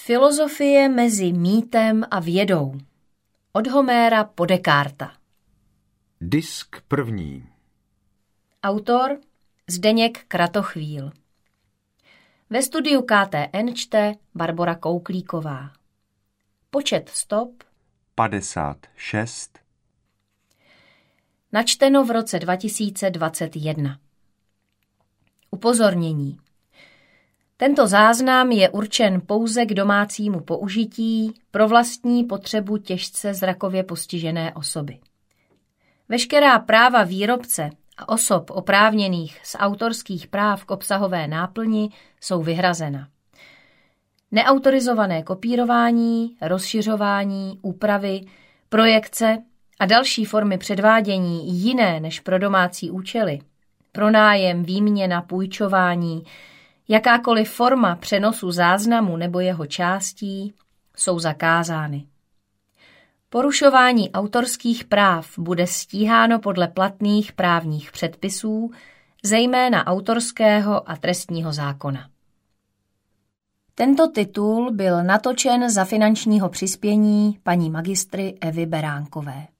Filozofie mezi mýtem a vědou. Od Homéra po Descartesa. Disk první. Autor Zdeněk Kratochvíl. Ve studiu KTN čte Barbora Kouklíková. Počet stop 56. Načteno v roce 2021. Upozornění. Tento záznam je určen pouze k domácímu použití pro vlastní potřebu těžce zrakově postižené osoby. Veškerá práva výrobce a osob oprávněných z autorských práv k obsahové náplni jsou vyhrazena. Neautorizované kopírování, rozšiřování, úpravy, projekce a další formy předvádění jiné než pro domácí účely, pronájem, výměna, půjčování, jakákoliv forma přenosu záznamu nebo jeho částí jsou zakázány. Porušování autorských práv bude stíháno podle platných právních předpisů, zejména autorského a trestního zákona. Tento titul byl natočen za finančního přispění paní magistry Evy Beránkové.